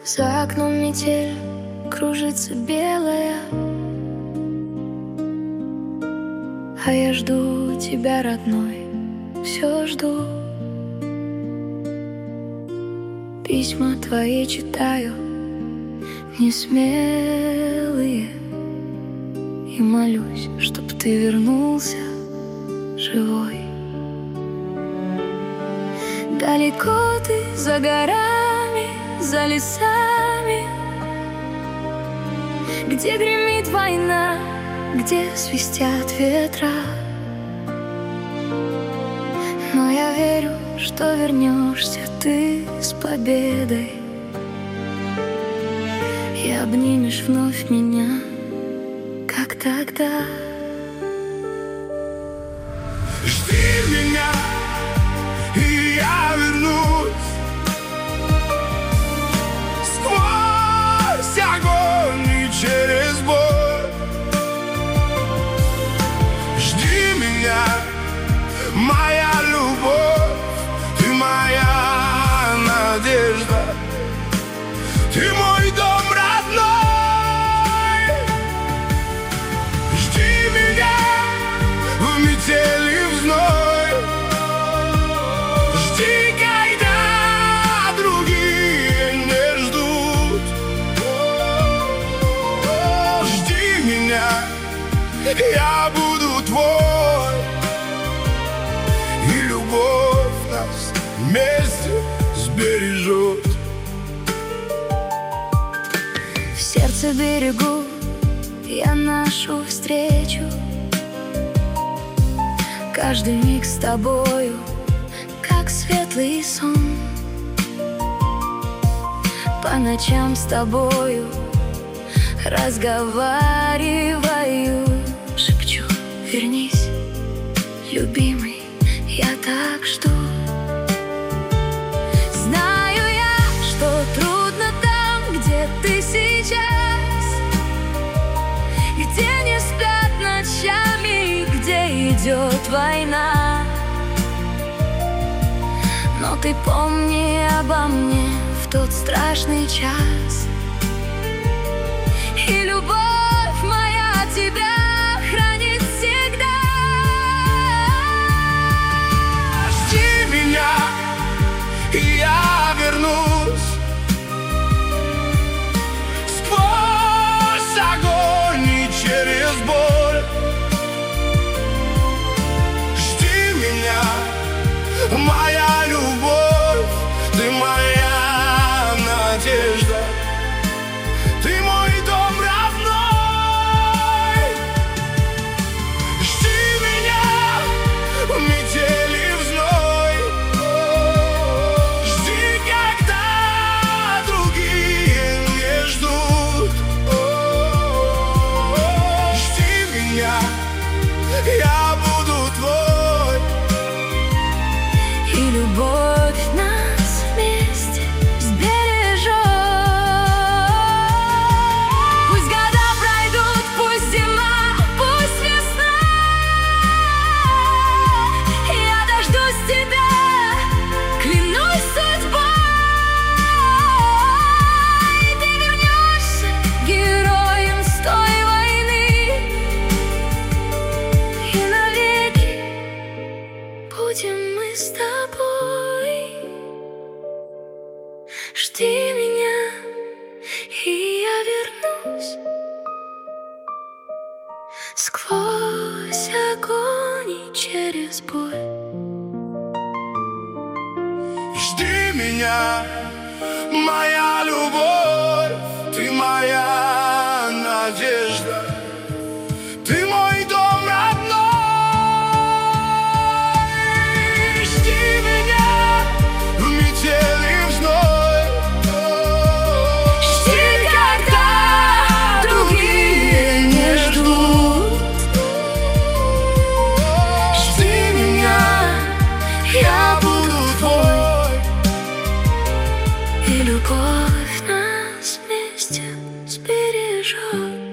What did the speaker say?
За окном метель, кружится белая, а я жду тебя, родной, все жду. Письма твои читаю, несмелые, и молюсь, чтоб ты вернулся живой. Далеко ты, за горами, за лесами, где гремит война, где свистят ветра. Но я верю, что вернешься ты с победой и обнимешь вновь меня, как тогда. Жди меня, и я вернусь сквозь огонь и через боль. Жди меня, моя любовь, ты моя надежда, ты мой дом родной. Жди меня в метель и в зной. Жди, когда другие не ждут. Жди меня, я буду твой, и любовь нас вместе сбережет. В сердце берегу я нашу встречу, каждый миг с тобою, как светлый сон. По ночам с тобою разговариваю, шепчу: вернись, любимый, я так жду. Знаю я, что трудно там, где ты сейчас, где не спят ночами, где идет война. Но ты помни обо мне в тот страшный час, и любовь моя тебя хранит всегда. Жди меня, и я вернусь сквозь огонь и через боль. Жди меня, моя любовь, ты моя надежда, ты мой дом родной. Жди меня в метели и в зной. Жди, когда другие не ждут. Жди меня, я буду твой, И любовь нас вместе сбережет. Пусть года пройдут, пусть зима, пусть весна, я дождусь тебя, клянусь судьбой. Ты вернешься героем с той войны, и навеки будем мы с тобой. Жди меня, и я вернусь сквозь огонь и через боль. жди меня, моя любовь, ты моя надежда, ты мой дом родной. Жди меня в метели и в зной. Жди, когда другие не ждут. Жди меня, я буду твой, И любовь нас вместе сбережет.